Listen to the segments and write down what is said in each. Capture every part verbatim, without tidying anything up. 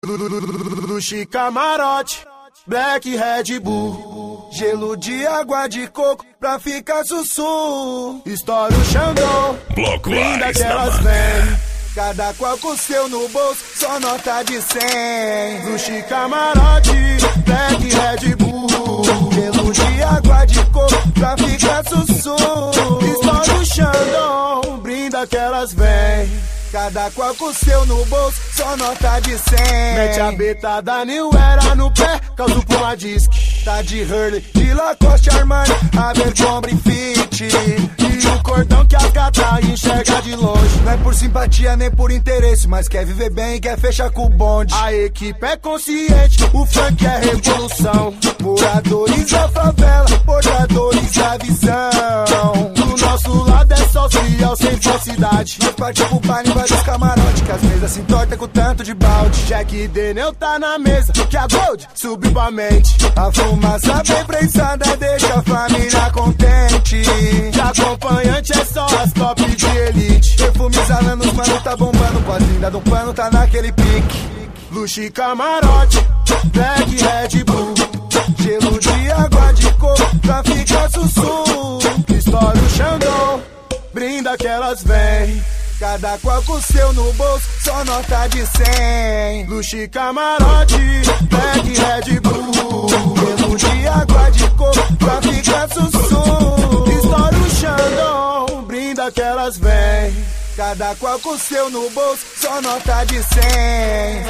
Luxi Camarote, Black Red Bull, gelo de água de coco pra ficar sussu. Estoura o Xandão, linda que elas vêm, cada qual com seu no bolso, só nota de cem. Luxi Camarote, Black Red Bull, gelo de água de coco pra ficar sussu. Estoura o Xandão, brinda que elas vêm, cada qual com seu no bolso, só nota de cem. Mete a beta da New Era no pé, causa o Puma Disc. Tá de Hurley, de Lacoste, Armani, Abercrombie, Fit. E o cordão que a gata enxerga de longe. Não é por simpatia nem por interesse, mas quer viver bem e quer fechar com o bonde. A equipe é consciente, o funk é revolução. Moradores da favela, portadores da visão. Do nosso lado é social, sem falsidade. Nós partimos pro baile, vai dos camarotes, que as mesas se entortam com tanto de balde. Jack Daniel tá na mesa, que a Gold subiu pra mente. A fumaça bem prensada deixa a família contente. De acompanhante é só as top de elite. Perfume exalando, os mano tá bombando, com a linda do pano tá naquele pique. Luxi Camarote, Black Red Bull, gelo de água de coco pra ficar sussu. Estoura o Xandão, brinda que elas vêm, cada qual com seu no bolso, só nota de cem. Luxi Camarote, Black Red Bull, gelo de água de coco pra ficar sussu. Estoura o Xandão, brinda que elas vêm, cada qual com seu no bolso, só nota de cem.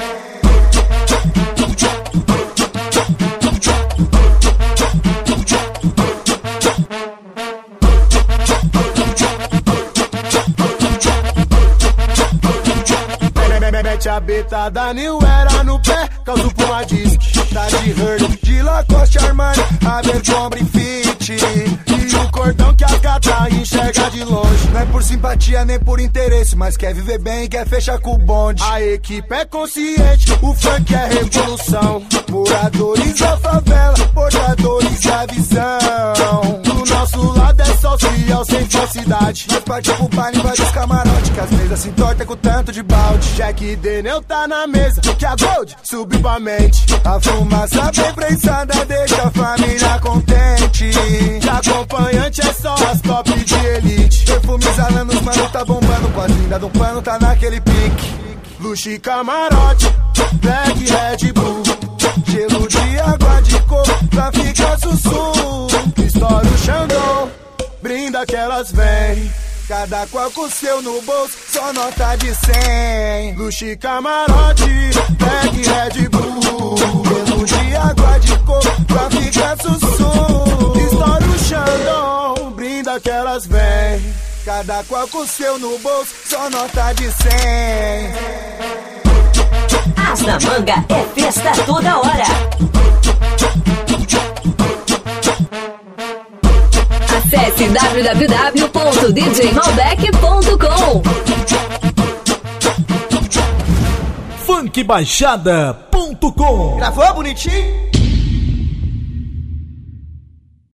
Mete a beta da New Era no pé, causa o Puma Disc. Tá de Hurley, de Lacoste, Armani, Abercrombie, Fit. E o cordão que a gata enxerga de longe. Não é por simpatia nem por interesse, mas quer viver bem e quer fechar com o bonde. A equipe é consciente, o funk é revolução. Moradores da favela, portadores da visão. Do nosso lado é social, sem falsidade. Nós partimos pro baile, vai dos camarotes, que as mesas se entortam com tanto de balde. Jack Daniel tá na mesa, que a Gold subiu pra mente. A fumaça bem prensada deixa a família contente. De acompanhante é só as top de elite. Perfume exalando, os mano tá bombando, com a linda do pano tá naquele pique. Luxi Camarote, Black Red Bull, gelo de água de coco pra ficar sussu. Estoura o Xandão, brinda que elas vêm, cada qual com seu no bolso, só nota de cem. Luxi Camarote, Black Red Bull, gelo de água de coco pra ficar sussu. Estoura o Xandão, brinda que elas vêm, cada qual com seu no bolso, só nota de cem. As na Manga é festa toda hora. Acesse w w w ponto d j malbec ponto com. funk baixada ponto com. Gravou bonitinho?